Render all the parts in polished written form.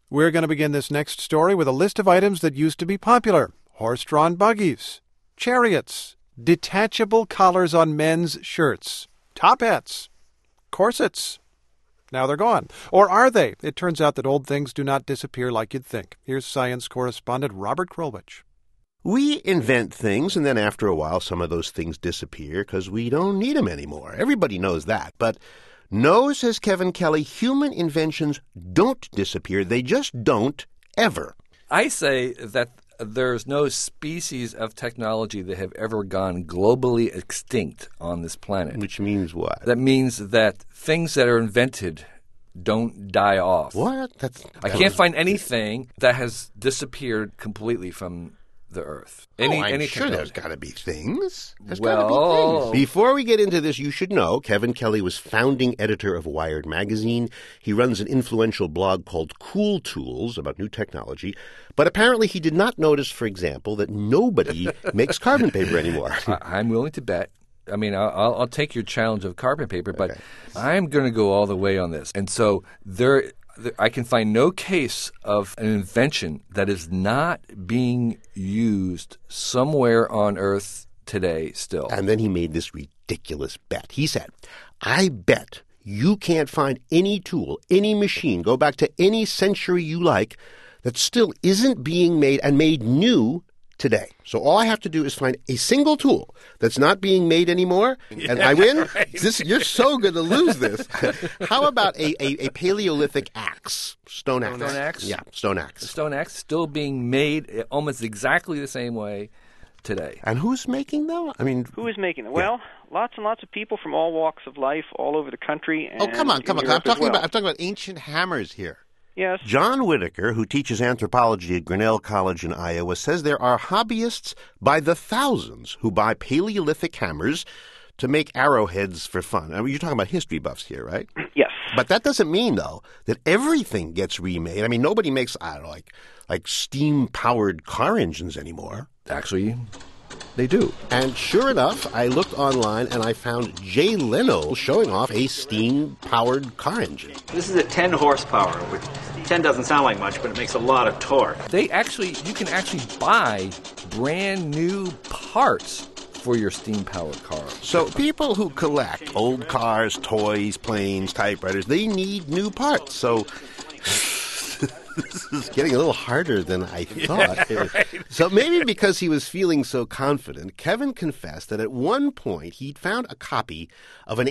We're going to begin this next story with a list of items that used to be popular. Horse-drawn buggies, chariots, detachable collars on men's shirts, top hats, corsets. Now they're gone. Or are they? It turns out that old things do not disappear like you'd think. Here's science correspondent Robert Krulwich. We invent things, and then after a while, some of those things disappear because we don't need them anymore. Everybody knows that. But no, says Kevin Kelly, human inventions don't disappear. They just don't ever. I say that there's no species of technology that have ever gone globally extinct on this planet. Which means what? That means that things that are invented don't die off. What? I can't find anything that has disappeared completely from the Earth. I'm sure technology. there's got to be things. There's Well- got to be things. Before we get into this, you should know Kevin Kelly was founding editor of Wired magazine. He runs an influential blog called Cool Tools about new technology. But apparently he did not notice, for example, that nobody makes carbon paper anymore. I'm willing to bet. I mean, I'll take your challenge of carbon paper, but I'm going to go all the way on this. And so I can find no case of an invention that is not being used somewhere on Earth today still. And then he made this ridiculous bet. He said, I bet you can't find any tool, any machine, go back to any century you like, that still isn't being made and made new today. So all I have to do is find a single tool that's not being made anymore, and I win? Right. You're so going to lose this. How about a Paleolithic axe? Stone axe. Stone axe? Yeah, stone axe. The stone axe still being made almost exactly the same way today. And who's making them? I mean, who is making them? Well, lots and lots of people from all walks of life, all over the country. And come on. in Europe I'm talking as well. about ancient hammers here. Yes. John Whitaker, who teaches anthropology at Grinnell College in Iowa, says there are hobbyists by the thousands who buy Paleolithic hammers to make arrowheads for fun. I mean, you're talking about history buffs here, right? Yes. But that doesn't mean, though, that everything gets remade. I mean, nobody makes, I don't know, like steam-powered car engines anymore. Actually, they do. And sure enough, I looked online and I found Jay Leno showing off a steam-powered car engine. This is a 10 horsepower, which 10 doesn't sound like much, but it makes a lot of torque. You can actually buy brand new parts for your steam-powered car. So people who collect old cars, toys, planes, typewriters, they need new parts. So this is getting a little harder than I thought. Yeah, right. So maybe because he was feeling so confident, Kevin confessed that at one point he'd found a copy of an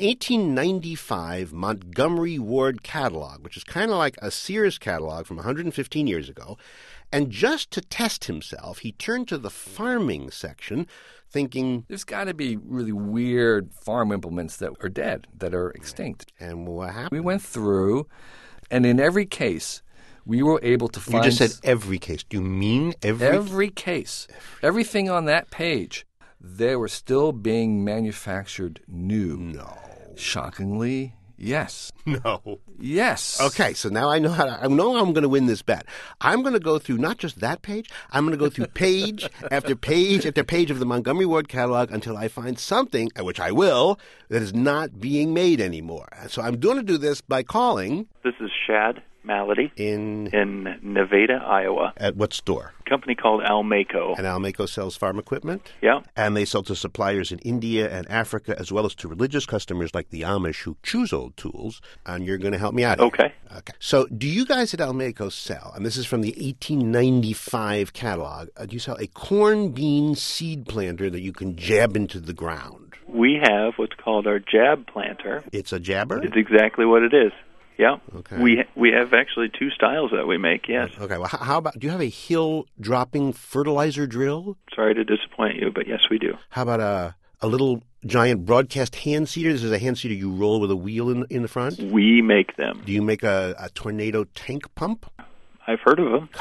1895 Montgomery Ward catalog, which is kind of like a Sears catalog from 115 years ago. And just to test himself, he turned to the farming section, thinking, there's got to be really weird farm implements that are dead, that are extinct. And what happened? We went through, and in every case, we were able to find... You just said every case. Do you mean every? Every case. Everything on that page, they were still being manufactured new. No. Shockingly, yes. No. Yes. Okay, so now I know I'm going to win this bet. I'm going to go through not just that page, I'm going to go through page after page after page of the Montgomery Ward catalog until I find something, which I will, that is not being made anymore. So I'm going to do this by calling... This is Shad Malady in Nevada, Iowa. At what store? A company called Almaco. And Almaco sells farm equipment? Yeah. And they sell to suppliers in India and Africa, as well as to religious customers like the Amish who choose old tools. And you're going to help me out here. Okay. So do you guys at Almaco sell, and this is from the 1895 catalog, do you sell a corn bean seed planter that you can jab into the ground? We have what's called our jab planter. It's a jabber? It's exactly what it is. Yeah. Okay. We have actually two styles that we make, yes. Okay. Well, how about, do you have a hill dropping fertilizer drill? Sorry to disappoint you, but yes, we do. How about a little giant broadcast hand seeder? This is a hand seeder you roll with a wheel in the front? We make them. Do you make a tornado tank pump? I've heard of them.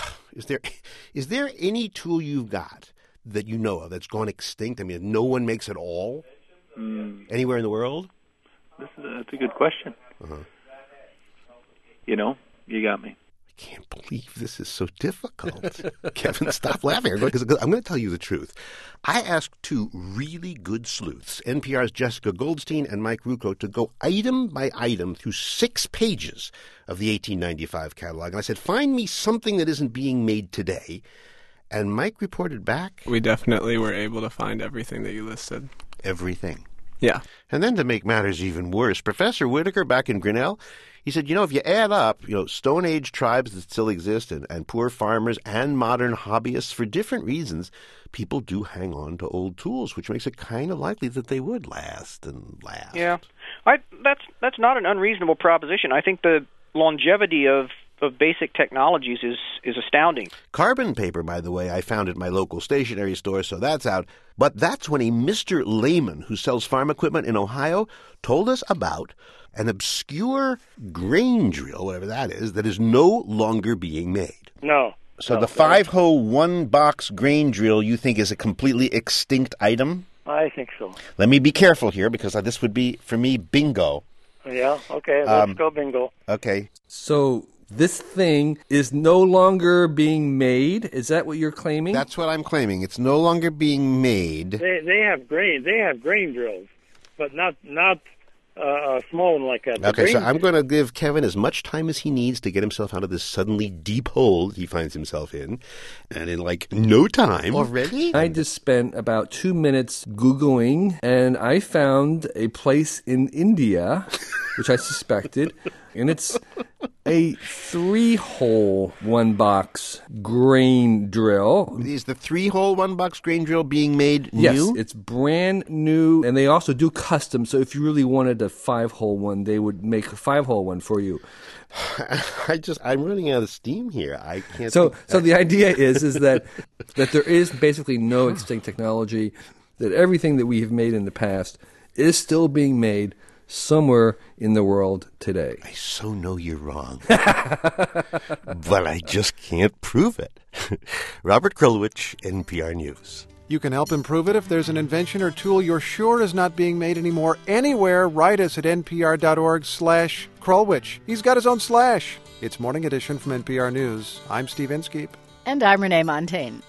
Is there any tool you've got that you know of that's gone extinct? I mean, no one makes it all? Anywhere in the world? That's a good question. Uh-huh. You know, you got me. can't believe this is so difficult. Kevin, stop laughing. Because I'm going to tell you the truth. I asked two really good sleuths, NPR's Jessica Goldstein and Mike Rucco, to go item by item through 6 pages of the 1895 catalog. And I said, find me something that isn't being made today. And Mike reported back. We definitely were able to find everything that you listed. Everything. Yeah. And then to make matters even worse, Professor Whitaker back in Grinnell, he said, if you add up, Stone Age tribes that still exist and poor farmers and modern hobbyists, for different reasons, people do hang on to old tools, which makes it kind of likely that they would last and last. Yeah. That's not an unreasonable proposition. I think the longevity of basic technologies is astounding. Carbon paper, by the way, I found at my local stationery store, so that's out. But that's when a Mr. Lehman, who sells farm equipment in Ohio, told us about an obscure grain drill, whatever that is no longer being made. No. So the 5-hoe 1-box grain drill you think is a completely extinct item? I think so. Let me be careful here, because this would be, for me, bingo. Yeah, okay, let's go bingo. Okay. So this thing is no longer being made? Is that what you're claiming? That's what I'm claiming. It's no longer being made. They have grain drills, but not a small one like that. Okay, so I'm going to give Kevin as much time as he needs to get himself out of this suddenly deep hole he finds himself in. And in no time. Already? I just spent about 2 minutes Googling, and I found a place in India, which I suspected, and it's a 3-hole 1-box grain drill. Is the 3-hole 1-box grain drill being made new? Yes, it's brand new, and they also do custom. So if you really wanted a 5-hole one, they would make a 5-hole one for you. I'm running out of steam here. I can't. So the idea is that there is basically no extinct technology. That everything that we have made in the past is still being made somewhere in the world today. I so know you're wrong, but I just can't prove it. Robert Krulwich, NPR News. You can help improve it if there's an invention or tool you're sure is not being made anymore anywhere. Write us at npr.org/Krulwich. He's got his own slash. It's Morning Edition from NPR News. I'm Steve Inskeep. And I'm Renee Montaigne.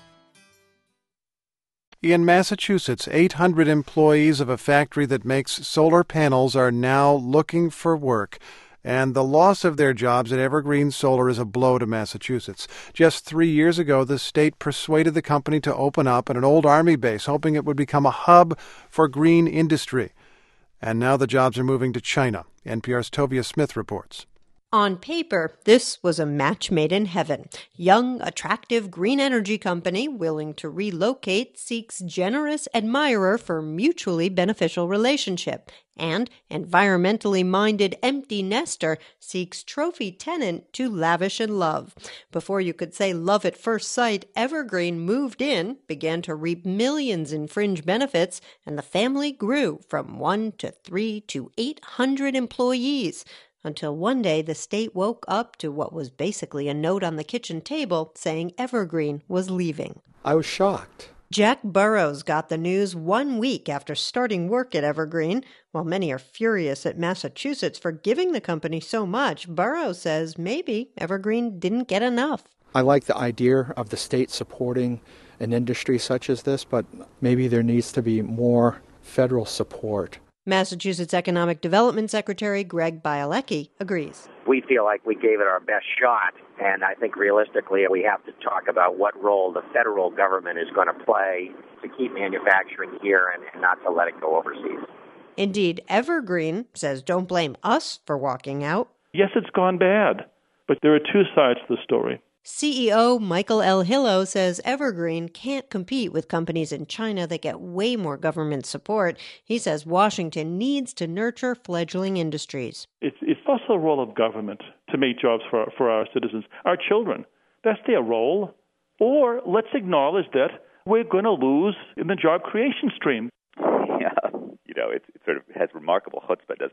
In Massachusetts, 800 employees of a factory that makes solar panels are now looking for work. And the loss of their jobs at Evergreen Solar is a blow to Massachusetts. Just 3 years ago, the state persuaded the company to open up at an old Army base, hoping it would become a hub for green industry. And now the jobs are moving to China. NPR's Tovia Smith reports. On paper, this was a match made in heaven. Young, attractive green energy company willing to relocate seeks generous admirer for mutually beneficial relationship. And environmentally minded empty nester seeks trophy tenant to lavish in love. Before you could say love at first sight, Evergreen moved in, began to reap millions in fringe benefits, and the family grew from 1 to 3 to 800 employees. Until one day the state woke up to what was basically a note on the kitchen table saying Evergreen was leaving. I was shocked. Jack Burrows got the news 1 week after starting work at Evergreen. While many are furious at Massachusetts for giving the company so much, Burrows says maybe Evergreen didn't get enough. I like the idea of the state supporting an industry such as this, but maybe there needs to be more federal support. Massachusetts Economic Development Secretary Greg Bielecki agrees. We feel like we gave it our best shot, and I think realistically we have to talk about what role the federal government is going to play to keep manufacturing here and not to let it go overseas. Indeed, Evergreen says don't blame us for walking out. Yes, it's gone bad, but there are two sides to the story. CEO Michael L. Hillo says Evergreen can't compete with companies in China that get way more government support. He says Washington needs to nurture fledgling industries. It's also a role of government to make jobs for our citizens, our children. That's their role. Or let's acknowledge that we're going to lose in the job creation stream. Yeah, it sort of has remarkable chutzpah, doesn't it?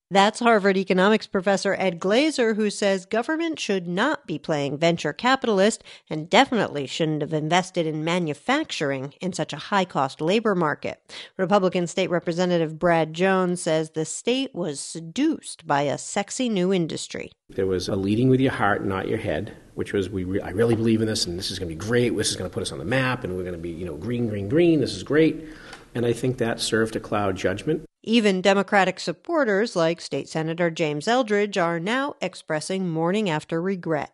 That's Harvard economics professor Ed Glaeser, who says government should not be playing venture capitalist and definitely shouldn't have invested in manufacturing in such a high-cost labor market. Republican State Representative Brad Jones says the state was seduced by a sexy new industry. There was a leading with your heart, not your head, which was I really believe in this, and this is going to be great. This is going to put us on the map, and we're going to be, green, green, green. This is great. And I think that served to cloud judgment. Even Democratic supporters like State Senator James Eldridge are now expressing morning after regret.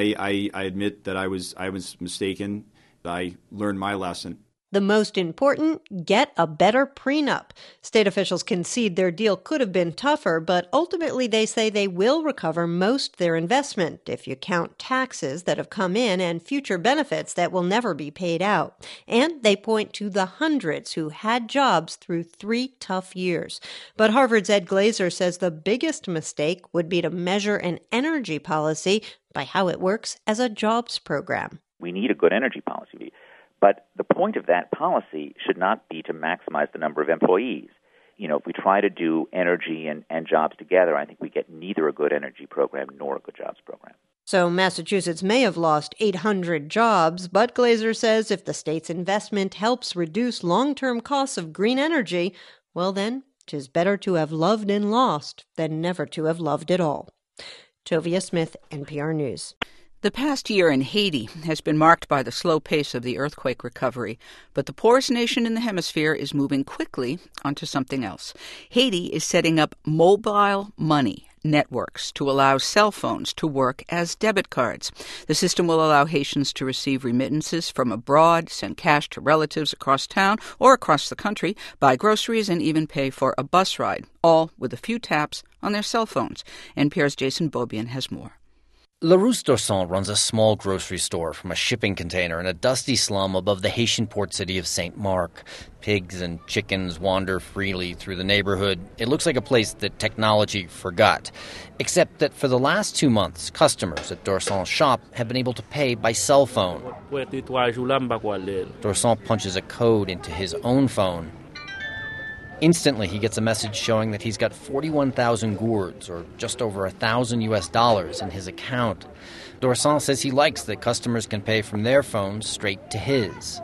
I admit that I was mistaken. I learned my lesson. The most important, get a better prenup. State officials concede their deal could have been tougher, but ultimately they say they will recover most their investment if you count taxes that have come in and future benefits that will never be paid out. And they point to the hundreds who had jobs through 3 tough years. But Harvard's Ed Glaeser says the biggest mistake would be to measure an energy policy by how it works as a jobs program. We need a good energy policy. But the point of that policy should not be to maximize the number of employees. If we try to do energy and jobs together, I think we get neither a good energy program nor a good jobs program. So Massachusetts may have lost 800 jobs, but Glaeser says if the state's investment helps reduce long-term costs of green energy, well then, 'tis better to have loved and lost than never to have loved at all. Tovia Smith, NPR News. The past year in Haiti has been marked by the slow pace of the earthquake recovery, but the poorest nation in the hemisphere is moving quickly onto something else. Haiti is setting up mobile money networks to allow cell phones to work as debit cards. The system will allow Haitians to receive remittances from abroad, send cash to relatives across town or across the country, buy groceries, and even pay for a bus ride, all with a few taps on their cell phones. NPR's Jason Beaubien has more. Larousse Dorson runs a small grocery store from a shipping container in a dusty slum above the Haitian port city of St. Marc. Pigs and chickens wander freely through the neighborhood. It looks like a place that technology forgot. Except that for the last 2 months, customers at Dorson's shop have been able to pay by cell phone. Dorson punches a code into his own phone. Instantly, he gets a message showing that he's got 41,000 gourds, or just over $1,000 in his account. Dorson says he likes that customers can pay from their phones straight to his.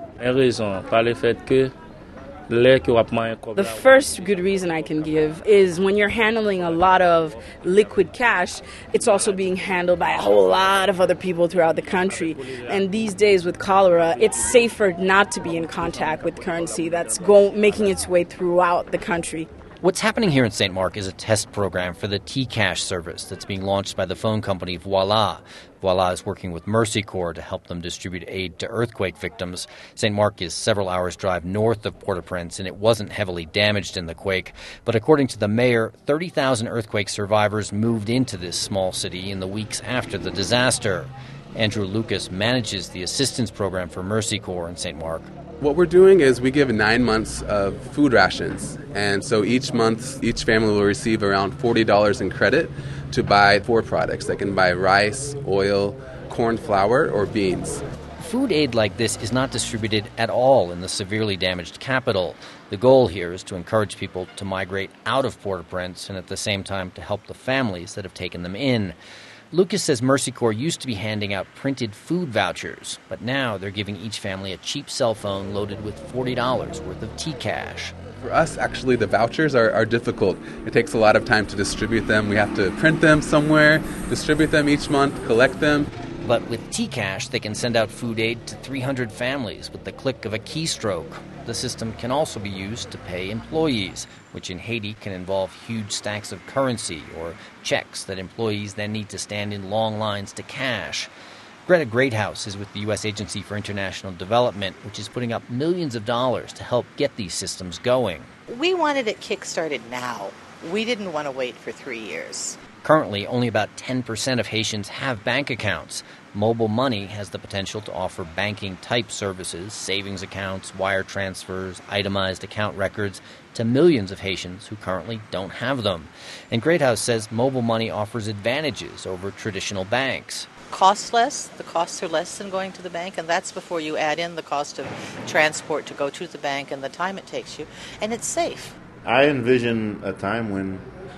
The first good reason I can give is when you're handling a lot of liquid cash, it's also being handled by a whole lot of other people throughout the country. And these days with cholera, it's safer not to be in contact with currency that's making its way throughout the country. What's happening here in St. Marc is a test program for the T-Cash service that's being launched by the phone company Voila. Voila is working with Mercy Corps to help them distribute aid to earthquake victims. St. Marc is several hours' drive north of Port-au-Prince, and it wasn't heavily damaged in the quake. But according to the mayor, 30,000 earthquake survivors moved into this small city in the weeks after the disaster. Andrew Lucas manages the assistance program for Mercy Corps in St. Marc. What we're doing is we give 9 months of food rations. And so each month, each family will receive around $40 in credit to buy 4 products. They can buy rice, oil, corn flour, or beans. Food aid like this is not distributed at all in the severely damaged capital. The goal here is to encourage people to migrate out of Port-au-Prince and at the same time to help the families that have taken them in. Lucas says Mercy Corps used to be handing out printed food vouchers, but now they're giving each family a cheap cell phone loaded with $40 worth of T-Cash. For us, actually, the vouchers are difficult. It takes a lot of time to distribute them. We have to print them somewhere, distribute them each month, collect them. But with T-Cash, they can send out food aid to 300 families with the click of a keystroke. The system can also be used to pay employees, which in Haiti can involve huge stacks of currency or checks that employees then need to stand in long lines to cash. Greta Greathouse is with the U.S. Agency for International Development, which is putting up millions of dollars to help get these systems going. We wanted it kick-started now. We didn't want to wait for 3 years. Currently, only about 10% of Haitians have bank accounts. Mobile money has the potential to offer banking-type services, savings accounts, wire transfers, itemized account records, to millions of Haitians who currently don't have them. And Greathouse says mobile money offers advantages over traditional banks. Costs less, the costs are less than going to the bank, and that's before you add in the cost of transport to go to the bank and the time it takes you, and it's safe. I envision a time when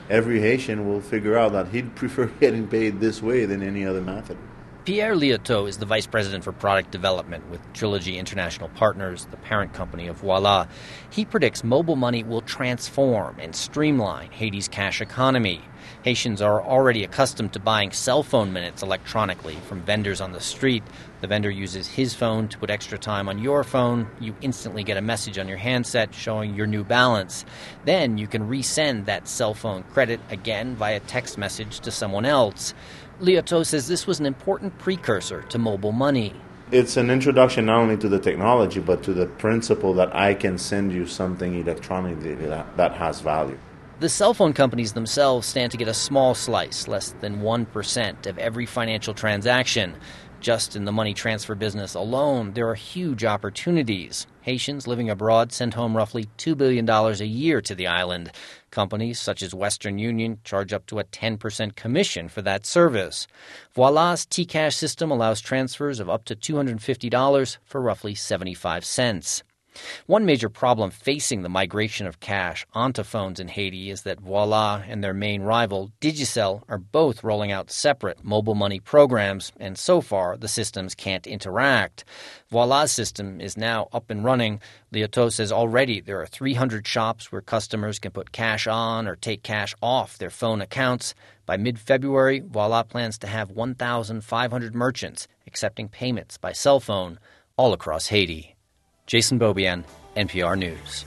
every Haitian will figure out that he'd prefer getting paid this way than any other method. Pierre Liautaud is the vice president for product development with Trilogy International Partners, the parent company of Voila. He predicts mobile money will transform and streamline Haiti's cash economy. Haitians are already accustomed to buying cell phone minutes electronically from vendors on the street. The vendor uses his phone to put extra time on your phone. You instantly get a message on your handset showing your new balance. Then you can resend that cell phone credit again via text message to someone else. Liautaud says this was an important precursor to mobile money. It's an introduction not only to the technology, but to the principle that I can send you something electronically that has value. The cell phone companies themselves stand to get a small slice, less than 1% of every financial transaction. Just in the money transfer business alone, there are huge opportunities. Haitians living abroad send home roughly $2 billion a year to the island. Companies such as Western Union charge up to a 10% commission for that service. Voilà's T-Cash system allows transfers of up to $250 for roughly 75 cents. One major problem facing the migration of cash onto phones in Haiti is that Voila and their main rival, Digicel, are both rolling out separate mobile money programs, and so far the systems can't interact. Voilà's system is now up and running. Liautaud says already there are 300 shops where customers can put cash on or take cash off their phone accounts. By mid-February, Voila plans to have 1,500 merchants accepting payments by cell phone all across Haiti. Jason Beaubien, NPR News.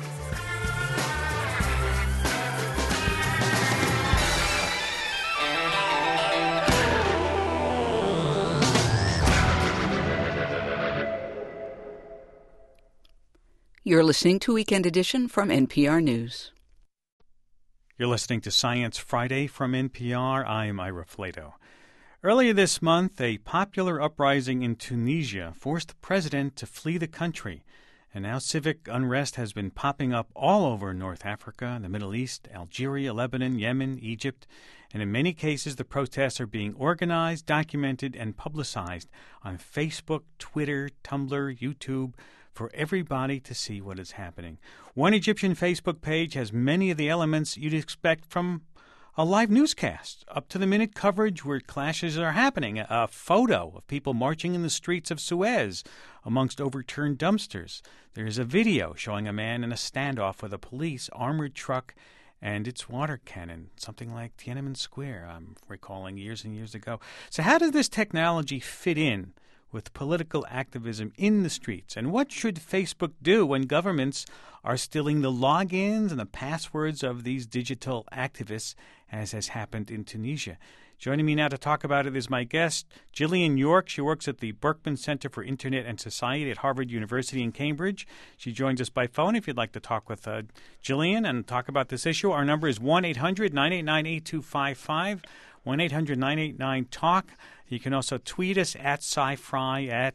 You're listening to Weekend Edition from NPR News. You're listening to Science Friday from NPR. I'm Ira Flato. Earlier this month, a popular uprising in Tunisia forced the president to flee the country, and now civic unrest has been popping up all over North Africa, the Middle East, Algeria, Lebanon, Yemen, Egypt, and in many cases the protests are being organized, documented, and publicized on Facebook, Twitter, Tumblr, YouTube, for everybody to see what is happening. One Egyptian Facebook page has many of the elements you'd expect from a live newscast, up-to-the-minute coverage where clashes are happening, a photo of people marching in the streets of Suez amongst overturned dumpsters. There's a video showing a man in a standoff with a police armored truck and its water cannon, something like Tiananmen Square, I'm recalling years and years ago. So how does this technology fit in with political activism in the streets? And what should Facebook do when governments are stealing the logins and the passwords of these digital activists, as has happened in Tunisia? Joining me now to talk about it is my guest, Gillian York. She works at the Berkman Center for Internet and Society at Harvard University in Cambridge. She joins us by phone. If you'd like to talk with Gillian and talk about this issue, our number is 1-800-989-8255, 1-800-989-TALK. You can also tweet us at SciFri, at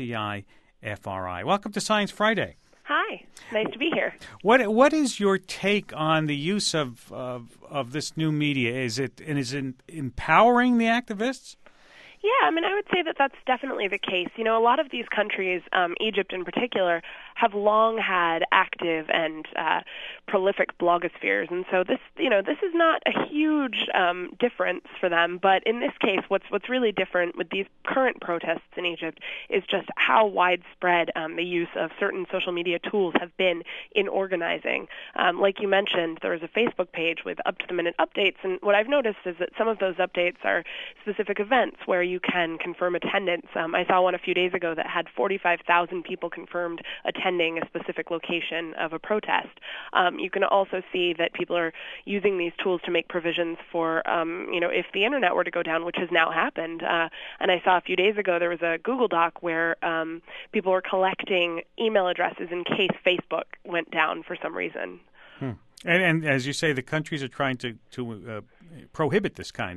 SCIFRI. Welcome to Science Friday. Hi, nice to be here. What is your take on the use of this new media? Is it empowering the activists? Yeah, I mean, I would say that that's definitely the case. You know, a lot of these countries, Egypt in particular, have long had active and prolific blogospheres, and so this is not a huge difference for them. But in this case, what's really different with these current protests in Egypt is just how widespread the use of certain social media tools have been in organizing. Like you mentioned, there was a Facebook page with up-to-the-minute updates, and what I've noticed is that some of those updates are specific events where you can confirm attendance. I saw one a few days ago that had 45,000 people confirmed attending a specific location of a protest. You can also see that people are using these tools to make provisions for, if the internet were to go down, which has now happened. And I saw a few days ago there was a Google Doc where people were collecting email addresses in case Facebook went down for some reason. And as you say, the countries are trying to prohibit this kind of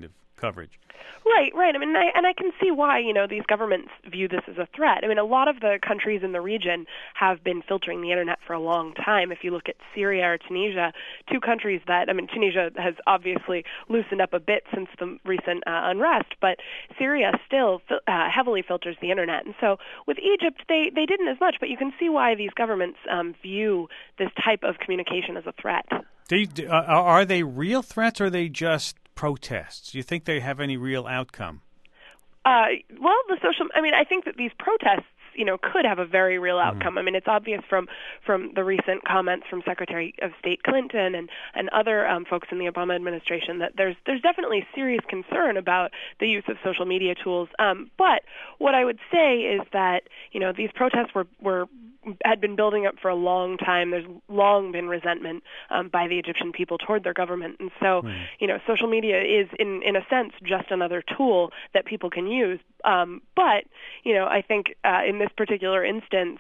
coverage. Right. I mean, I can see why, these governments view this as a threat. I mean, a lot of the countries in the region have been filtering the internet for a long time. If you look at Syria or Tunisia, two countries Tunisia has obviously loosened up a bit since the recent unrest, but Syria still heavily filters the internet. And so with Egypt, they didn't as much, but you can see why these governments view this type of communication as a threat. Are they real threats, or are they just protests? Do you think they have any real outcome? I think that these protests, could have a very real outcome. I mean, it's obvious from the recent comments from Secretary of State Clinton and other folks in the Obama administration that there's definitely serious concern about the use of social media tools. But what I would say is that, these protests had been building up for a long time. There's long been resentment by the Egyptian people toward their government. And so, social media is, in a sense, just another tool that people can use. But, I think in this particular instance,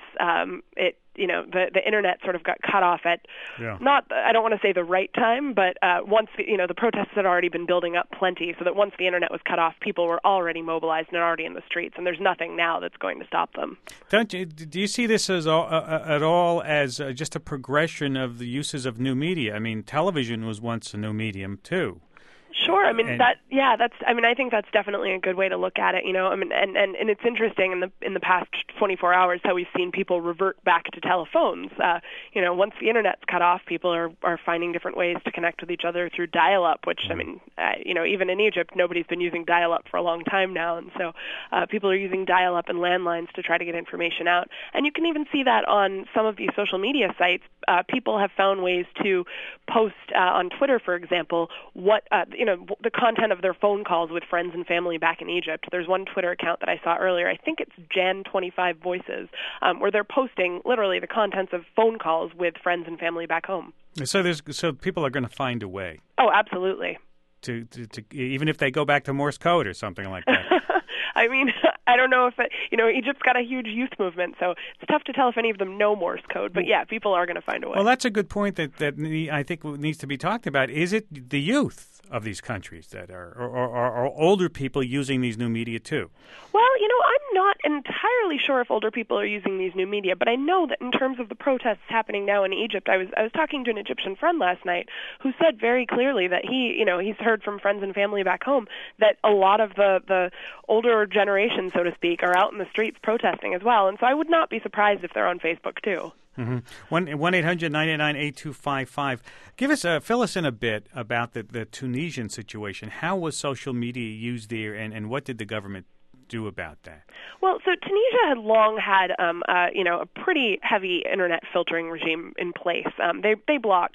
the internet sort of got cut off at I don't want to say the right time, but once the protests had already been building up plenty, so that once the internet was cut off, people were already mobilized and already in the streets, and there's nothing now that's going to stop them. Do you see this as at all as just a progression of the uses of new media? I mean, television was once a new medium too. Sure. I mean, I think that's definitely a good way to look at it, and it's interesting in the past 24 hours how we've seen people revert back to telephones. Once the internet's cut off, people are finding different ways to connect with each other through dial-up, which, even in Egypt, nobody's been using dial-up for a long time now. And so people are using dial-up and landlines to try to get information out. And you can even see that on some of these social media sites. People have found ways to post on Twitter, for example, the content of their phone calls with friends and family back in Egypt. There's one Twitter account that I saw earlier, I think it's Jan25 Voices, where they're posting literally the contents of phone calls with friends and family back home. So people are going to find a way. Oh, absolutely. To even if they go back to Morse code or something like that. I mean, I don't know if Egypt's got a huge youth movement, so it's tough to tell if any of them know Morse code. But yeah, people are going to find a way. Well, that's a good point that I think needs to be talked about. Is it the youth of these countries that are older people using these new media too? Well, I'm not entirely sure if older people are using these new media, but I know that in terms of the protests happening now in Egypt, I was talking to an Egyptian friend last night who said very clearly that he's heard from friends and family back home that a lot of the older generation, so to speak, are out in the streets protesting as well. And so I would not be surprised if they're on Facebook too. 1-800-989-8255. Fill us in a bit about the Tunisian situation. How was social media used there, and what did the government do about that? Well, so Tunisia had long had a pretty heavy internet filtering regime in place. They blocked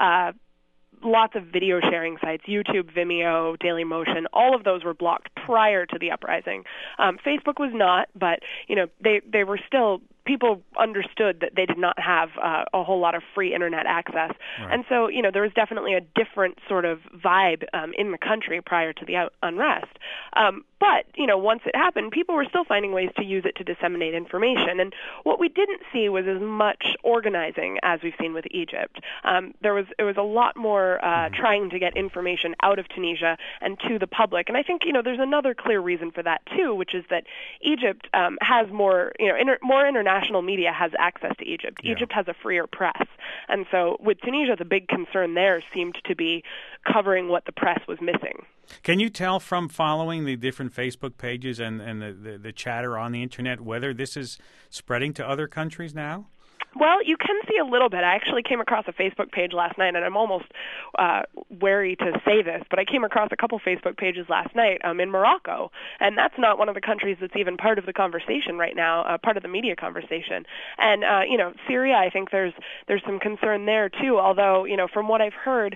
lots of video sharing sites, YouTube, Vimeo, Dailymotion, all of those were blocked prior to the uprising. Facebook was not, but they were still, people understood that they did not have a whole lot of free internet access. Right. And so, there was definitely a different sort of vibe in the country prior to the unrest. But, once it happened, people were still finding ways to use it to disseminate information. And what we didn't see was as much organizing as we've seen with Egypt. It was a lot more trying to get information out of Tunisia and to the public. And I think, there's another clear reason for that, too, which is that Egypt has more, more international media has access to Egypt. Yeah. Egypt has a freer press. And so with Tunisia, the big concern there seemed to be covering what the press was missing. Can you tell from following the different Facebook pages and the chatter on the Internet whether this is spreading to other countries now? Well, you can see a little bit. I actually came across a Facebook page last night, and I'm almost wary to say this, but I came across a couple Facebook pages last night in Morocco, and that's not one of the countries that's even part of the conversation right now, part of the media conversation. And Syria, I think there's some concern there too. Although from what I've heard,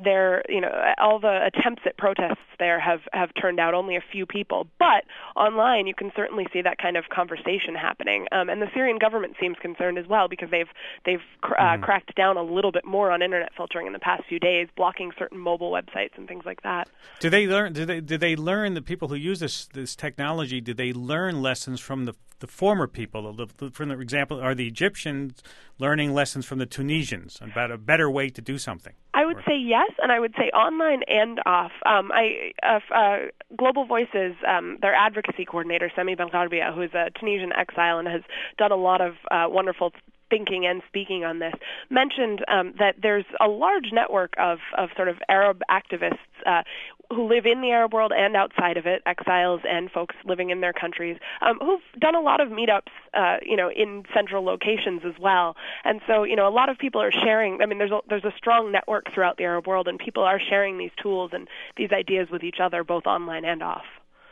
all the attempts at protests there have turned out only a few people. But online, you can certainly see that kind of conversation happening, and the Syrian government seems concerned as well because they've cracked down a little bit more on internet filtering in the past few days, blocking certain mobile websites and things like that. Do they learn? Did they learn, the people who use this technology? Did they learn lessons from the former people? For example, are the Egyptians learning lessons from the Tunisians about a better way to do something? I would say yes, and I would say online and off. Global Voices, their advocacy coordinator, Sami Bengharbia, who is a Tunisian exile and has done a lot of wonderful thinking and speaking on this, mentioned that there's a large network of sort of Arab activists who live in the Arab world and outside of it, exiles and folks living in their countries, who've done a lot of meetups, in central locations as well. And so, a lot of people are sharing. I mean, there's a strong network throughout the Arab world, and people are sharing these tools and these ideas with each other, both online and off.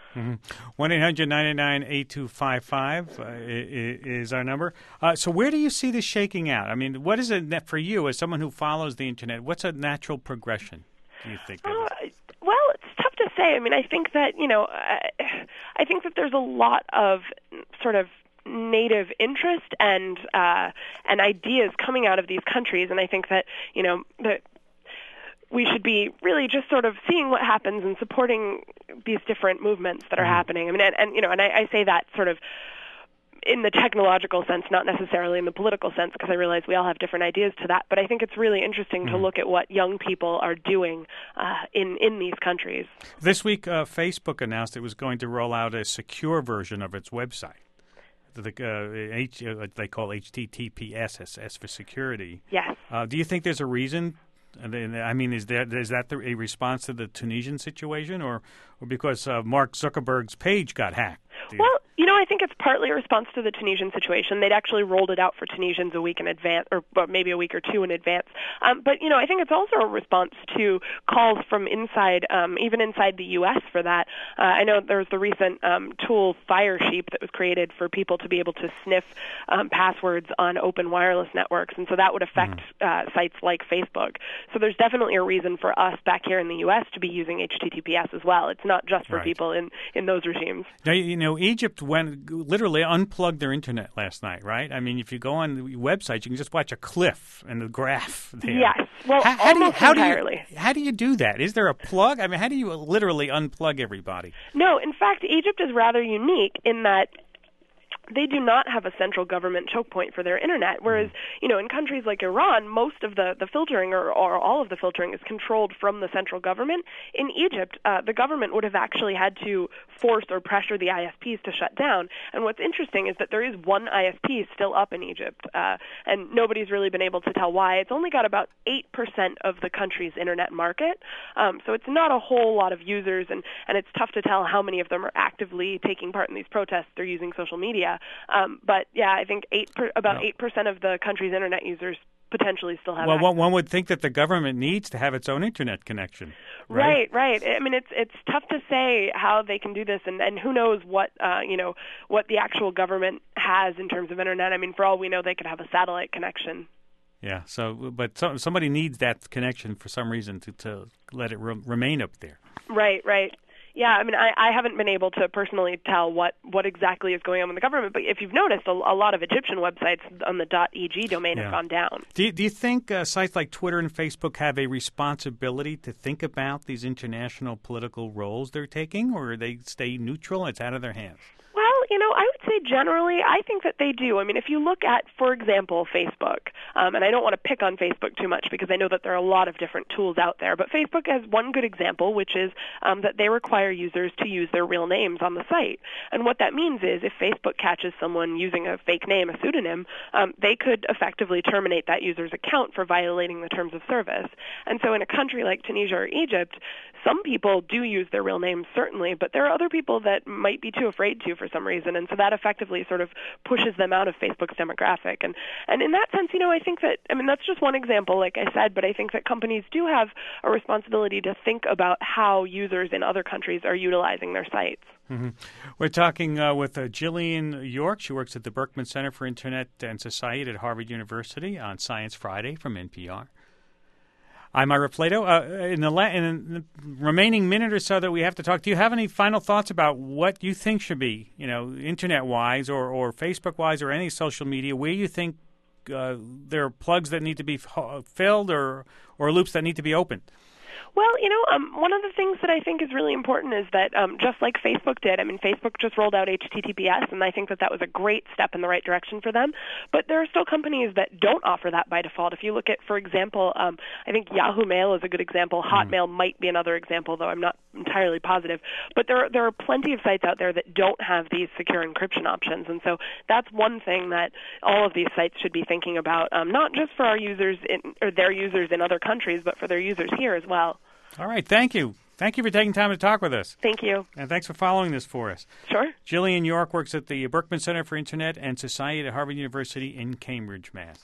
1-800-999-8255 is our number. So where do you see this shaking out? I mean, what is it for you as someone who follows the Internet? What's a natural progression, do you think? Well, it's tough to say. I mean, I think that, I think that there's a lot of sort of native interest and ideas coming out of these countries, and I think that, that we should be really just sort of seeing what happens and supporting these different movements that are happening. I mean, and I say that sort of in the technological sense, not necessarily in the political sense, because I realize we all have different ideas to that. But I think it's really interesting to look at what young people are doing in these countries. This week, Facebook announced it was going to roll out a secure version of its website. They call HTTPS as for security. Yes. Do you think there's a reason? I mean, is that a response to the Tunisian situation, or because Mark Zuckerberg's page got hacked? Well, I think it's partly a response to the Tunisian situation. They'd actually rolled it out for Tunisians a week in advance, or maybe a week or two in advance. But, I think it's also a response to calls from inside, even inside the U.S. for that. I know there was the recent tool Firesheep that was created for people to be able to sniff passwords on open wireless networks, and so that would affect sites like Facebook. So there's definitely a reason for us back here in the U.S. to be using HTTPS as well. It's not just for people in those regimes. Now, Egypt literally unplugged their internet last night, right? I mean, if you go on the website, you can just watch a cliff and the graph there. Yes, well, almost entirely. How do you do that? Is there a plug? I mean, how do you literally unplug everybody? No, in fact, Egypt is rather unique in that they do not have a central government choke point for their internet, whereas, in countries like Iran, most of the filtering or all of the filtering is controlled from the central government. In Egypt, the government would have actually had to force or pressure the ISPs to shut down. And what's interesting is that there is one ISP still up in Egypt, and nobody's really been able to tell why. It's only got about 8% of the country's internet market, so it's not a whole lot of users, and it's tough to tell how many of them are actively taking part in these protests. They're using social media. But yeah, I think about 8% of the country's internet users potentially still have access. Well, one would think that the government needs to have its own internet connection. Right. I mean, it's tough to say how they can do this, and who knows what what the actual government has in terms of internet. I mean, for all we know, they could have a satellite connection. Yeah. But somebody needs that connection for some reason to let it remain up there. Right. Yeah, I mean, I haven't been able to personally tell what exactly is going on with the government, but if you've noticed, a lot of Egyptian websites on the .eg domain have gone down. Do you think sites like Twitter and Facebook have a responsibility to think about these international political roles they're taking, or they stay neutral and it's out of their hands? Well, I would say generally, I think that they do. I mean, if you look at, for example, Facebook, and I don't want to pick on Facebook too much because I know that there are a lot of different tools out there, but Facebook has one good example, which is that they require users to use their real names on the site. And what that means is if Facebook catches someone using a fake name, a pseudonym, they could effectively terminate that user's account for violating the terms of service. And so in a country like Tunisia or Egypt, some people do use their real names, certainly, but there are other people that might be too afraid to for some reason, and so that effectively sort of pushes them out of Facebook's demographic. And in that sense, I think that, that's just one example, like I said, but I think that companies do have a responsibility to think about how users in other countries are utilizing their sites. Mm-hmm. We're talking with Jillian York. She works at the Berkman Center for Internet and Society at Harvard University on Science Friday from NPR. I'm Ira Flato. In the remaining minute or so that we have to talk, do you have any final thoughts about what you think should be, internet-wise or Facebook-wise or any social media, where you think there are plugs that need to be filled or loops that need to be opened? Well, one of the things that I think is really important is that just like Facebook did, Facebook just rolled out HTTPS, and I think that was a great step in the right direction for them. But there are still companies that don't offer that by default. If you look at, for example, I think Yahoo Mail is a good example. Hotmail might be another example, though I'm not entirely positive. But there are plenty of sites out there that don't have these secure encryption options, and so that's one thing that all of these sites should be thinking about, not just for our users or their users in other countries, but for their users here as well. All right, thank you. Thank you for taking time to talk with us. Thank you. And thanks for following this for us. Sure. Jillian York works at the Berkman Center for Internet and Society at Harvard University in Cambridge, Mass.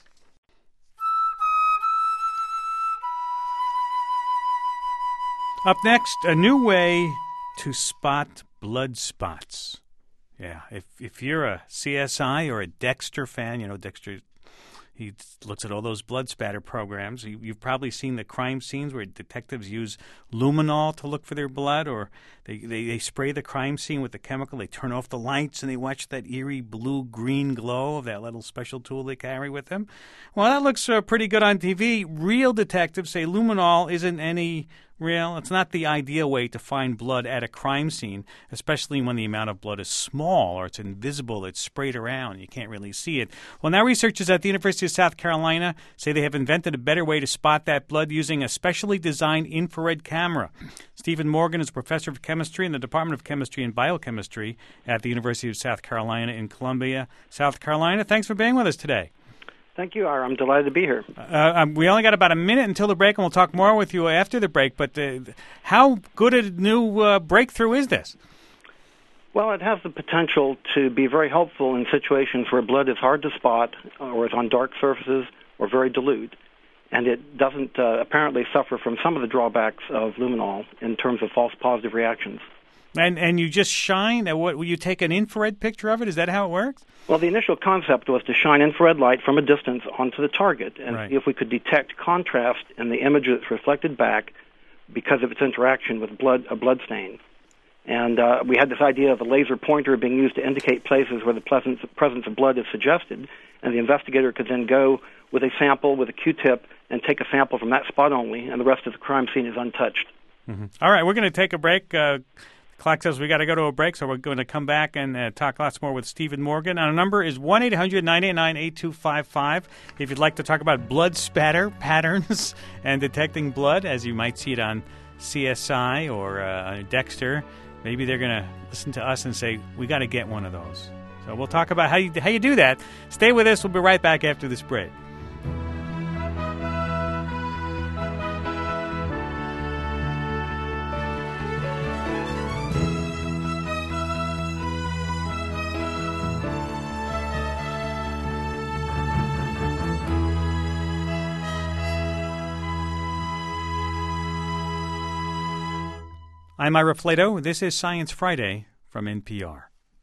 Up next, a new way to spot blood spots. Yeah, if you're a CSI or a Dexter fan, Dexter, he looks at all those blood spatter programs. You've probably seen the crime scenes where detectives use luminol to look for their blood, or they spray the crime scene with the chemical. They turn off the lights and they watch that eerie blue-green glow of that little special tool they carry with them. Well, that looks pretty good on TV. Real detectives say luminol isn't it's not the ideal way to find blood at a crime scene, especially when the amount of blood is small or it's invisible, it's sprayed around, you can't really see it. Well, now researchers at the University of South Carolina say they have invented a better way to spot that blood using a specially designed infrared camera. Stephen Morgan is a professor of chemistry in the Department of Chemistry and Biochemistry at the University of South Carolina in Columbia, South Carolina. Thanks for being with us today. Thank you, Ira. I'm delighted to be here. We only got about a minute until the break, and we'll talk more with you after the break. But how good a new breakthrough is this? Well, it has the potential to be very helpful in situations where blood is hard to spot or is on dark surfaces or very dilute. And it doesn't apparently suffer from some of the drawbacks of luminol in terms of false positive reactions. And you just shine? Will you take an infrared picture of it? Is that how it works? Well, the initial concept was to shine infrared light from a distance onto the target and see if we could detect contrast in the image that's reflected back because of its interaction with a blood stain. And we had this idea of a laser pointer being used to indicate places where the presence of blood is suggested, and the investigator could then go with a sample with a Q-tip and take a sample from that spot only, and the rest of the crime scene is untouched. Mm-hmm. All right, we're going to take a break. Clock says we got to go to a break, so we're going to come back and talk lots more with Stephen Morgan. Our number is 1-800-989-8255. If you'd like to talk about blood spatter patterns and detecting blood, as you might see it on CSI or Dexter, maybe they're going to listen to us and say, we got to get one of those. So we'll talk about how you do that. Stay with us. We'll be right back after this break. I'm Ira Flato. This is Science Friday from NPR.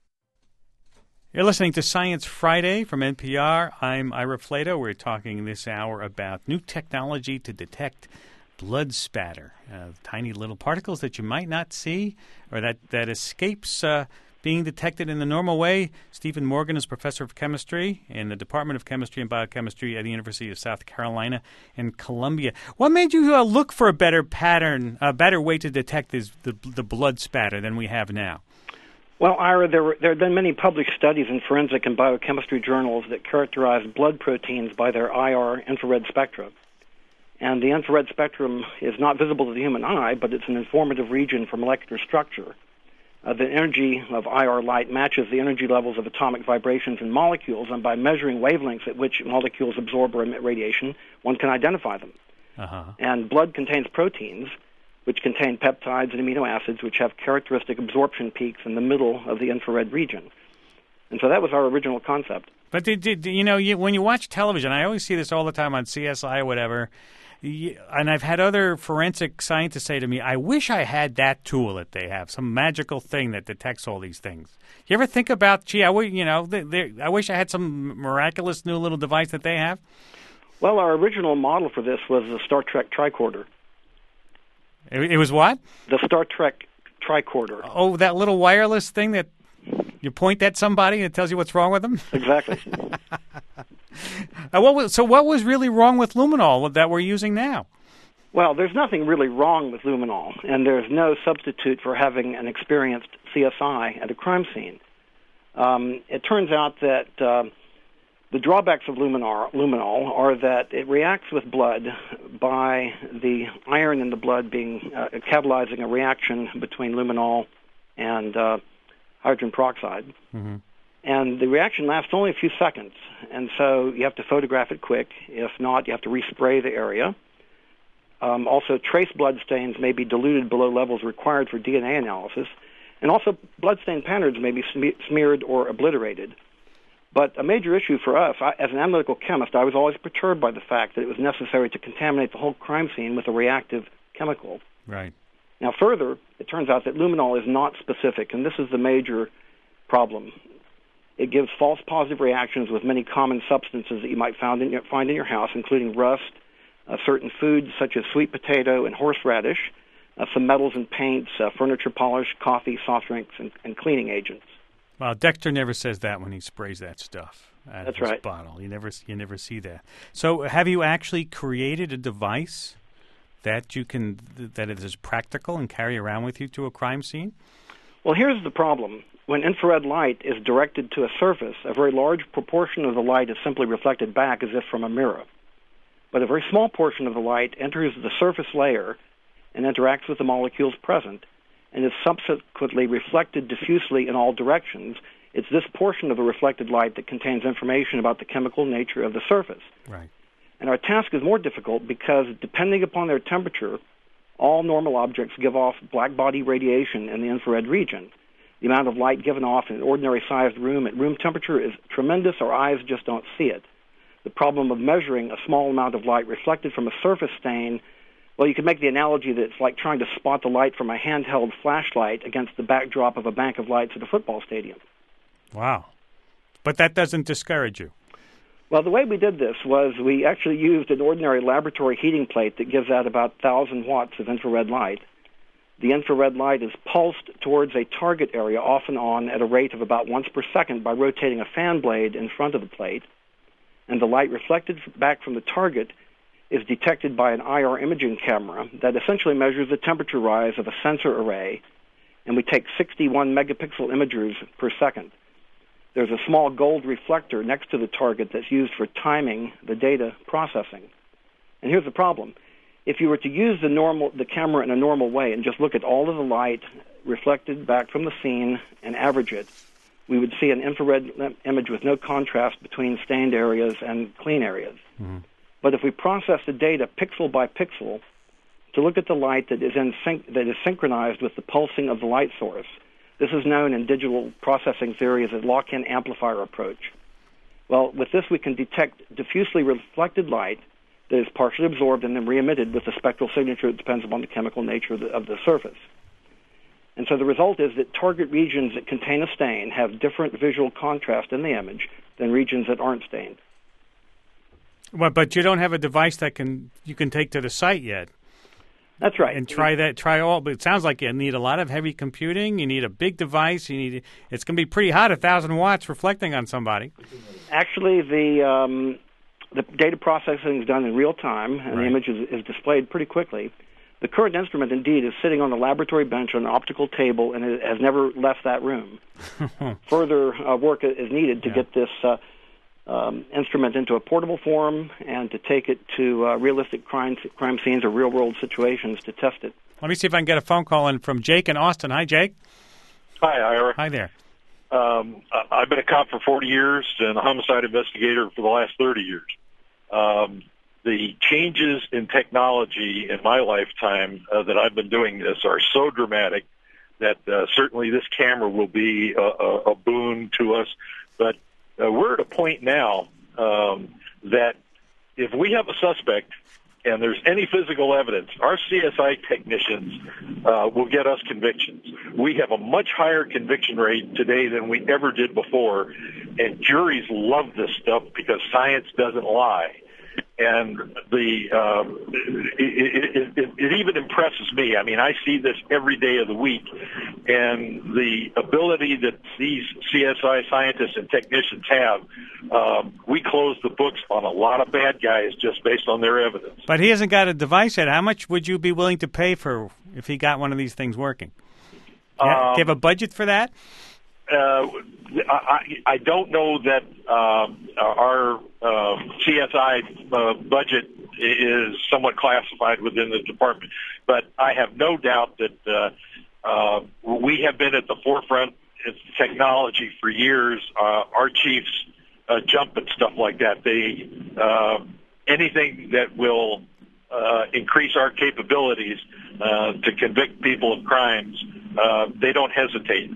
You're listening to Science Friday from NPR. I'm Ira Flato. We're talking this hour about new technology to detect blood spatter, tiny little particles that you might not see or that escapes being detected in the normal way. Stephen Morgan is professor of chemistry in the Department of Chemistry and Biochemistry at the University of South Carolina in Columbia. What made you look for a better better way to detect the blood spatter than we have now? Well, Ira, there have been many published studies in forensic and biochemistry journals that characterize blood proteins by their IR infrared spectra. And the infrared spectrum is not visible to the human eye, but it's an informative region for molecular structure. The energy of IR light matches the energy levels of atomic vibrations in molecules, and by measuring wavelengths at which molecules absorb or emit radiation, one can identify them. And blood contains proteins, which contain peptides and amino acids, which have characteristic absorption peaks in the middle of the infrared region. And so that was our original concept. But when you watch television, I always see this all the time on CSI or whatever, and I've had other forensic scientists say to me, I wish I had that tool that they have, some magical thing that detects all these things. You ever think about, I wish I had some miraculous new little device that they have? Well, our original model for this was the Star Trek tricorder. It was what? The Star Trek tricorder. Oh, that little wireless thing that you point at somebody and it tells you what's wrong with them? Exactly. What was really wrong with luminol that we're using now? Well, there's nothing really wrong with luminol, and there's no substitute for having an experienced CSI at a crime scene. It turns out that the drawbacks of luminol are that it reacts with blood by the iron in the blood being catalyzing a reaction between luminol and hydrogen peroxide. Mm-hmm. And the reaction lasts only a few seconds, and so you have to photograph it quick. If not, you have to respray the area. Also, trace blood stains may be diluted below levels required for DNA analysis, and also blood-stained patterns may be smeared or obliterated. But a major issue for us, as an analytical chemist, I was always perturbed by the fact that it was necessary to contaminate the whole crime scene with a reactive chemical. Right. Now, further, it turns out that luminol is not specific, and this is the major problem. It gives false positive reactions with many common substances that you might find in your house, including rust, certain foods such as sweet potato and horseradish, some metals and paints, furniture polish, coffee, soft drinks, and cleaning agents. Well, Dexter never says that when he sprays that stuff out of his right. bottle. You never see that. So, have you actually created a device that that is practical and carry around with you to a crime scene? Well, here's the problem. When infrared light is directed to a surface, a very large proportion of the light is simply reflected back as if from a mirror. But a very small portion of the light enters the surface layer and interacts with the molecules present and is subsequently reflected diffusely in all directions. It's this portion of the reflected light that contains information about the chemical nature of the surface. Right. And our task is more difficult because, depending upon their temperature, all normal objects give off black body radiation in the infrared region. The amount of light given off in an ordinary-sized room at room temperature is tremendous. Our eyes just don't see it. The problem of measuring a small amount of light reflected from a surface stain, well, you could make the analogy that it's like trying to spot the light from a handheld flashlight against the backdrop of a bank of lights at a football stadium. Wow. But that doesn't discourage you. Well, the way we did this was we actually used an ordinary laboratory heating plate that gives out about 1,000 watts of infrared light. The infrared light is pulsed towards a target area off and on at a rate of about once per second by rotating a fan blade in front of the plate. And the light reflected back from the target is detected by an IR imaging camera that essentially measures the temperature rise of a sensor array, and we take 61 megapixel imagers per second. There's a small gold reflector next to the target that's used for timing the data processing. And here's the problem. If you were to use the camera in a normal way and just look at all of the light reflected back from the scene and average it, we would see an infrared image with no contrast between stained areas and clean areas. Mm-hmm. But if we process the data pixel by pixel to look at the light that is synchronized with the pulsing of the light source, this is known in digital processing theory as a lock-in amplifier approach. Well, with this we can detect diffusely reflected light that is partially absorbed and then re-emitted with a spectral signature that depends upon the chemical nature of the surface. And so the result is that target regions that contain a stain have different visual contrast in the image than regions that aren't stained. Well, but you don't have a device that you can take to the site yet. That's right. And try all. But it sounds like you need a lot of heavy computing. You need a big device. It's going to be pretty hot, 1,000 watts, reflecting on somebody. Actually, the data processing is done in real time, and the image is displayed pretty quickly. The current instrument, indeed, is sitting on the laboratory bench on an optical table, and it has never left that room. Further work is needed to get this instrument into a portable form and to take it to realistic crime scenes or real-world situations to test it. Let me see if I can get a phone call in from Jake in Austin. Hi, Jake. Hi, Ira. Hi there. I've been a cop for 40 years and a homicide investigator for the last 30 years. The changes in technology in my lifetime that I've been doing this are so dramatic that certainly this camera will be a boon to us. But we're at a point now that if we have a suspect and there's any physical evidence, our CSI technicians will get us convictions. We have a much higher conviction rate today than we ever did before, and juries love this stuff because science doesn't lie. And it even impresses me. I mean, I see this every day of the week, and the ability that these CSI scientists and technicians have, we close the books on a lot of bad guys just based on their evidence. But he hasn't got a device yet. How much would you be willing to pay for if he got one of these things working? Do you have a budget for that? I don't know that our CSI budget is somewhat classified within the department, but I have no doubt that we have been at the forefront of technology for years. Our chiefs jump at stuff like that. They anything that will increase our capabilities to convict people of crimes, they don't hesitate.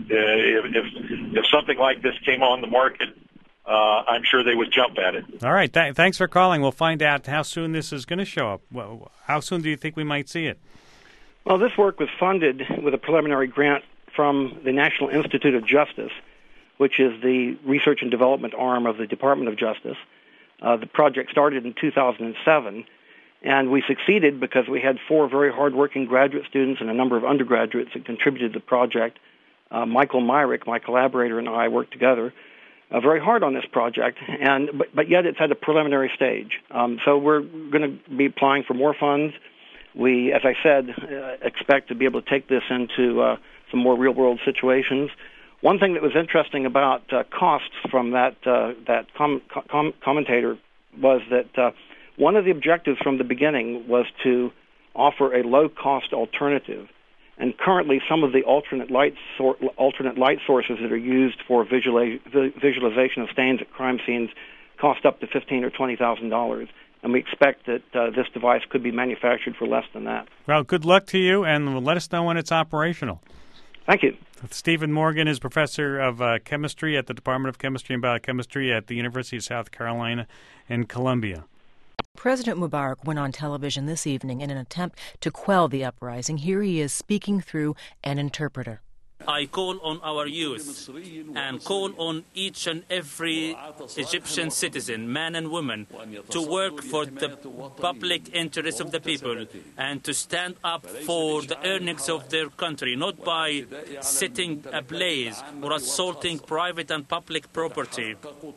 If something like this came on the market, I'm sure they would jump at it. All right. Thanks for calling. We'll find out how soon this is going to show up. Well, how soon do you think we might see it? Well, this work was funded with a preliminary grant from the National Institute of Justice, which is the research and development arm of the Department of Justice. The project started in 2007. And we succeeded because we had 4 very hardworking graduate students and a number of undergraduates that contributed to the project. Michael Myrick, my collaborator, and I worked together very hard on this project, but yet it's at a preliminary stage. So we're going to be applying for more funds. We, as I said, expect to be able to take this into some more real-world situations. One thing that was interesting about costs from that commentator was that one of the objectives from the beginning was to offer a low-cost alternative. And currently, some of the alternate light sources that are used for visualization of stains at crime scenes cost up to $15,000 or $20,000. And we expect that this device could be manufactured for less than that. Well, good luck to you, and let us know when it's operational. Thank you. Stephen Morgan is professor of chemistry at the Department of Chemistry and Biochemistry at the University of South Carolina in Columbia. President Mubarak went on television this evening in an attempt to quell the uprising. Here he is speaking through an interpreter. I call on our youth and call on each and every Egyptian citizen, man and woman, to work for the public interest of the people and to stand up for the earnings of their country, not by setting ablaze or assaulting private and public property.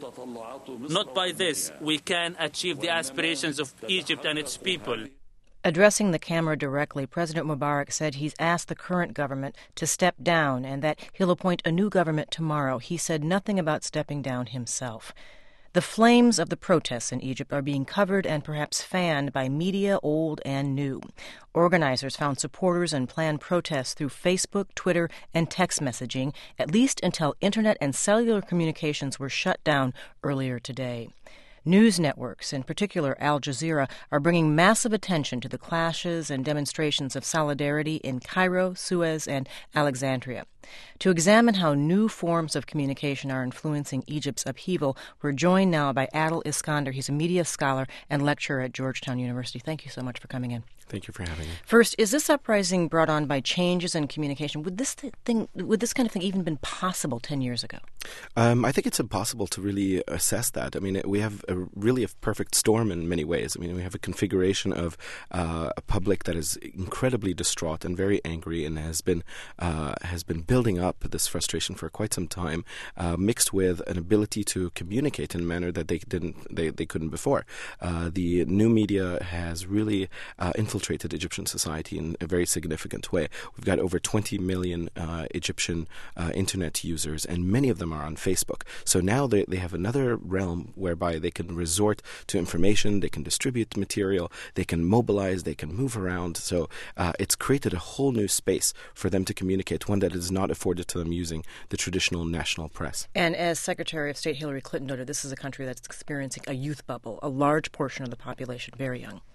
Not by this we can achieve the aspirations of Egypt and its people. Addressing the camera directly, President Mubarak said he's asked the current government to step down and that he'll appoint a new government tomorrow. He said nothing about stepping down himself. The flames of the protests in Egypt are being covered and perhaps fanned by media, old and new. Organizers found supporters and planned protests through Facebook, Twitter, and text messaging, at least until internet and cellular communications were shut down earlier today. News networks, in particular Al Jazeera, are bringing massive attention to the clashes and demonstrations of solidarity in Cairo, Suez, and Alexandria. To examine how new forms of communication are influencing Egypt's upheaval, we're joined now by Adil Iskander. He's a media scholar and lecturer at Georgetown University. Thank you so much for coming in. Thank you for having me. First, is this uprising brought on by changes in communication? Would this kind of thing even been possible 10 years ago? I think it's impossible to really assess that. I mean, we have really a perfect storm in many ways. I mean, we have a configuration of a public that is incredibly distraught and very angry and has been building up this frustration for quite some time, mixed with an ability to communicate in a manner that they couldn't before. The new media has really infiltrated Egyptian society in a very significant way. We've got over 20 million Egyptian internet users, and many of them are on Facebook. So now they have another realm whereby they can resort to information, they can distribute material, they can mobilize, they can move around. So it's created a whole new space for them to communicate, one that is not afforded to them using the traditional national press. And as Secretary of State Hillary Clinton noted, this is a country that's experiencing a youth bubble, a large portion of the population very young.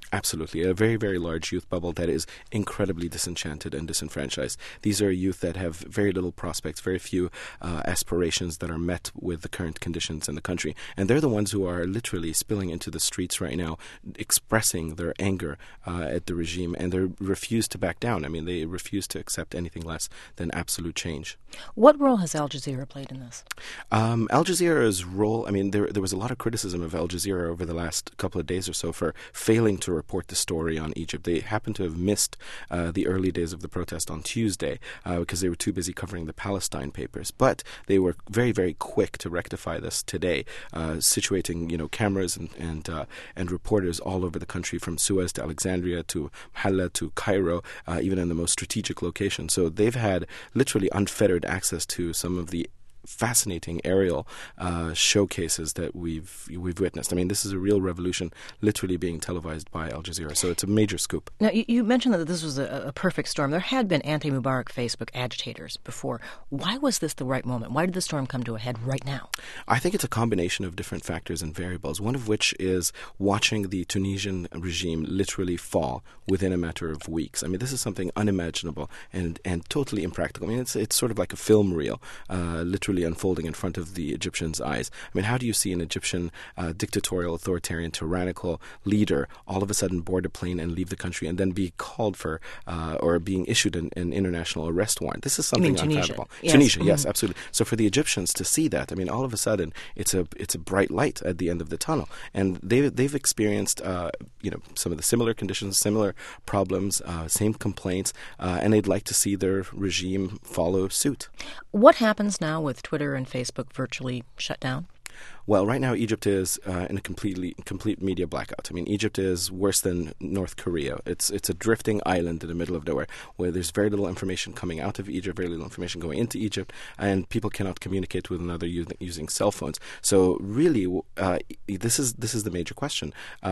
Absolutely. A very, very large youth bubble that is incredibly disenchanted and disenfranchised. These are youth that have very little prospects, very few aspirations that are met with the current conditions in the country. And they're the ones who are literally spilling into the streets right now, expressing their anger at the regime, and they refuse to back down. I mean, they refuse to accept anything less than absolute change. What role has Al Jazeera played in this? Al Jazeera's role, I mean, there was a lot of criticism of Al Jazeera over the last couple of days or so for failing to report the story on Egypt. They happened to have missed the early days of the protest on Tuesday because they were too busy covering the Palestine papers. But they were very, very quick to rectify this today, situating cameras and reporters all over the country, from Suez to Alexandria to Mahalla to Cairo, even in the most strategic locations. So they've had literally unfettered access to some of the fascinating aerial showcases that we've witnessed. I mean, this is a real revolution literally being televised by Al Jazeera, so it's a major scoop. Now, you mentioned that this was a perfect storm. There had been anti-Mubarak Facebook agitators before. Why was this the right moment? Why did the storm come to a head right now? I think it's a combination of different factors and variables, one of which is watching the Tunisian regime literally fall within a matter of weeks. I mean, this is something unimaginable and totally impractical. I mean, it's sort of like a film reel, literally unfolding in front of the Egyptians' eyes. I mean, how do you see an Egyptian dictatorial, authoritarian, tyrannical leader all of a sudden board a plane and leave the country and then be called for or being issued an international arrest warrant? This is something unfathomable. Yes. Tunisia, yes, absolutely. So for the Egyptians to see that, I mean, all of a sudden it's a bright light at the end of the tunnel, and they've experienced some of the similar conditions, similar problems, same complaints, and they'd like to see their regime follow suit. What happens now with Twitter and Facebook virtually shut down? Well, right now Egypt is in a complete media blackout. I mean, Egypt is worse than North Korea. It's a drifting island in the middle of nowhere where there's very little information coming out of Egypt, very little information going into Egypt, and people cannot communicate with one another using cell phones. So really, this is the major question.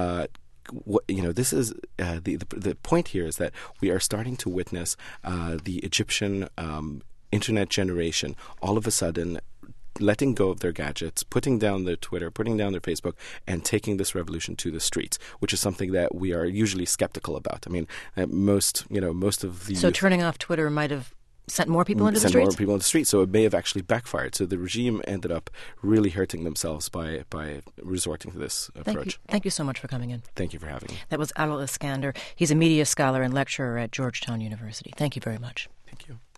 This is the point here is that we are starting to witness the Egyptian internet generation all of a sudden letting go of their gadgets, putting down their Twitter, putting down their Facebook, and taking this revolution to the streets, which is something that we are usually skeptical about. I mean, most of the So turning off Twitter might have sent more people into the streets? Sent more people into the streets, so it may have actually backfired. So the regime ended up really hurting themselves by resorting to this approach. Thank you so much for coming in. Thank you for having me. That was Alaa Iskander. He's a media scholar and lecturer at Georgetown University. Thank you very much. Thank you.